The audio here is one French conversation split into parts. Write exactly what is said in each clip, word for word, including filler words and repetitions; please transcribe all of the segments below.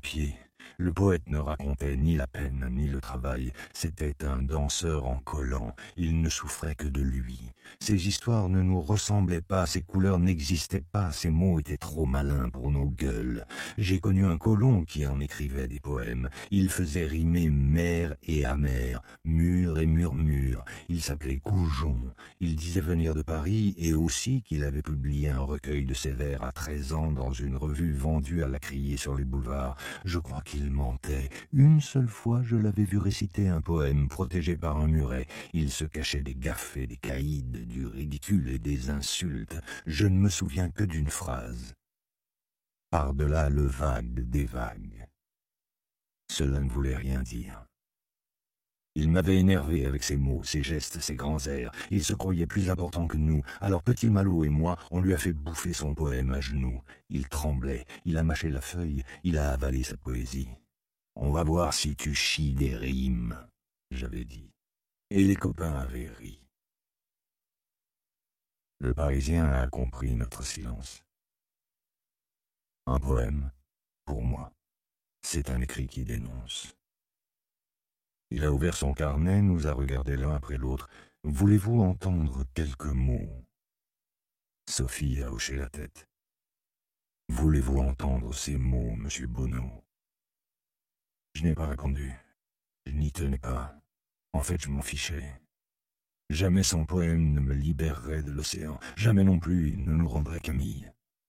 pied. Le poète ne racontait ni la peine ni le travail. C'était un danseur en collant. Il ne souffrait que de lui. Ses histoires ne nous ressemblaient pas, ses couleurs n'existaient pas, ses mots étaient trop malins pour nos gueules. J'ai connu un colon qui en écrivait des poèmes. Il faisait rimer mer et amer, mur et murmure. Il s'appelait Goujon. Il disait venir de Paris et aussi qu'il avait publié un recueil de ses vers à treize ans dans une revue vendue à la criée sur les boulevards. Je crois qu'il mentait. Une seule fois, je l'avais vu réciter un poème protégé par un muret. Il se cachait des gaffes et des caïds, du ridicule et des insultes. Je ne me souviens que d'une phrase. Par-delà le vague des vagues. Cela ne voulait rien dire. Il m'avait énervé avec ses mots, ses gestes, ses grands airs. Il se croyait plus important que nous. Alors Petit Malo et moi, on lui a fait bouffer son poème à genoux. Il tremblait, il a mâché la feuille, il a avalé sa poésie. « On va voir si tu chies des rimes », j'avais dit. Et les copains avaient ri. Le Parisien a compris notre silence. Un poème, pour moi, c'est un écrit qui dénonce. Il a ouvert son carnet, nous a regardés l'un après l'autre. « Voulez-vous entendre quelques mots ?» Sophie a hoché la tête. « Voulez-vous entendre ces mots, monsieur Bonneau ?» Je n'ai pas répondu. Je n'y tenais pas. En fait, je m'en fichais. Jamais son poème ne me libérerait de l'océan. Jamais non plus il ne nous rendrait Camille.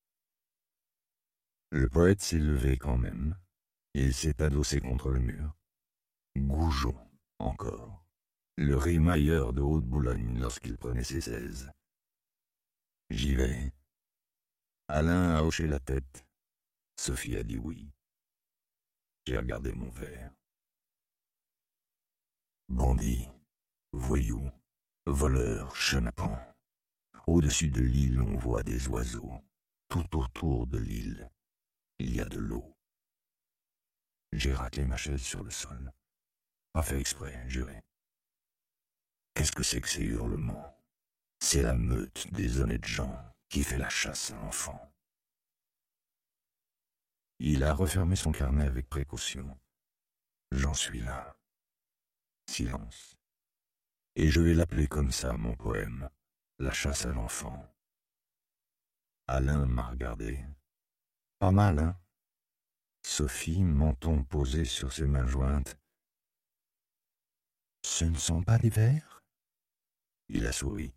Le poète s'est levé quand même. Il s'est adossé contre le mur. Goujon, encore. Le rimailleur de Haute-Boulogne lorsqu'il prenait ses aises. J'y vais. Alain a hoché la tête. Sophie a dit oui. J'ai regardé mon verre. Bandit, voyou, voleur, chenapan. Au-dessus de l'île, on voit des oiseaux. Tout autour de l'île, il y a de l'eau. J'ai raclé ma chaise sur le sol. Pas fait exprès, juré. Qu'est-ce que c'est que ces hurlements? C'est la meute des honnêtes gens qui fait la chasse à l'enfant. Il a refermé son carnet avec précaution. J'en suis là. Silence. Et je vais l'appeler comme ça, mon poème. La chasse à l'enfant. Alain m'a regardé. Pas mal, hein? Sophie, menton posé sur ses mains jointes. Ce ne sont pas des vers? Il a souri.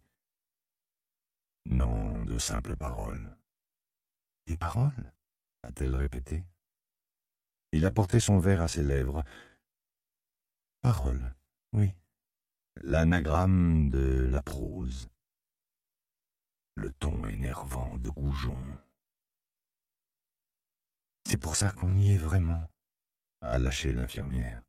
Non, de simples paroles. Des paroles? A-t-elle répété. Il a porté son verre à ses lèvres. Paroles, oui. L'anagramme de la prose. Le ton énervant de Goujon. C'est pour ça qu'on y est vraiment, a lâché l'infirmière.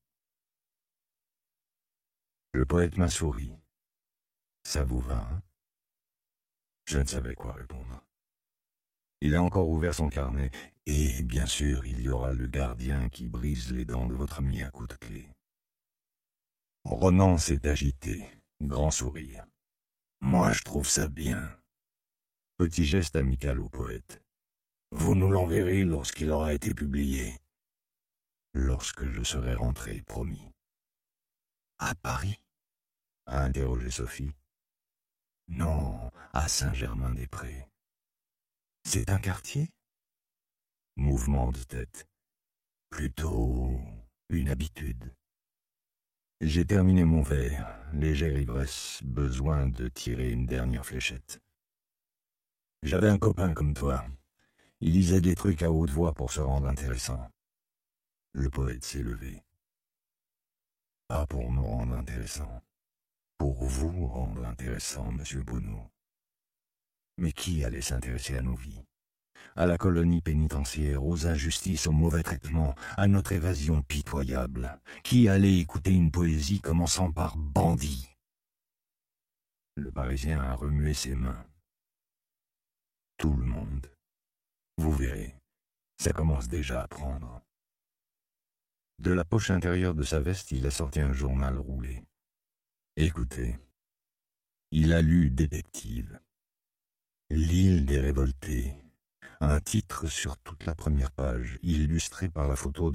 Le poète m'a souri. Ça vous va, hein? Je ne savais quoi répondre. Il a encore ouvert son carnet, et bien sûr, il y aura le gardien qui brise les dents de votre ami à coups de clé. Ronan s'est agité, grand sourire. Moi, je trouve ça bien. Petit geste amical au poète. Vous nous l'enverrez lorsqu'il aura été publié. Lorsque je serai rentré, promis. À Paris? A interrogé Sophie. Non, à Saint-Germain-des-Prés. C'est un quartier? Mouvement de tête. Plutôt une habitude. J'ai terminé mon verre, légère ivresse, besoin de tirer une dernière fléchette. J'avais un copain comme toi. Il lisait des trucs à haute voix pour se rendre intéressant. Le poète s'est levé. Pas pour me rendre intéressant. Pour vous rendre intéressant, monsieur Bonneau. Mais qui allait s'intéresser à nos vies? À la colonie pénitentiaire, aux injustices, au mauvais traitement, à notre évasion pitoyable. Qui allait écouter une poésie commençant par « bandit » Le Parisien a remué ses mains. Tout le monde. Vous verrez, ça commence déjà à prendre. De la poche intérieure de sa veste, il a sorti un journal roulé. Écoutez, il a lu Détective. L'île des révoltés. Un titre sur toute la première page, illustré par la photo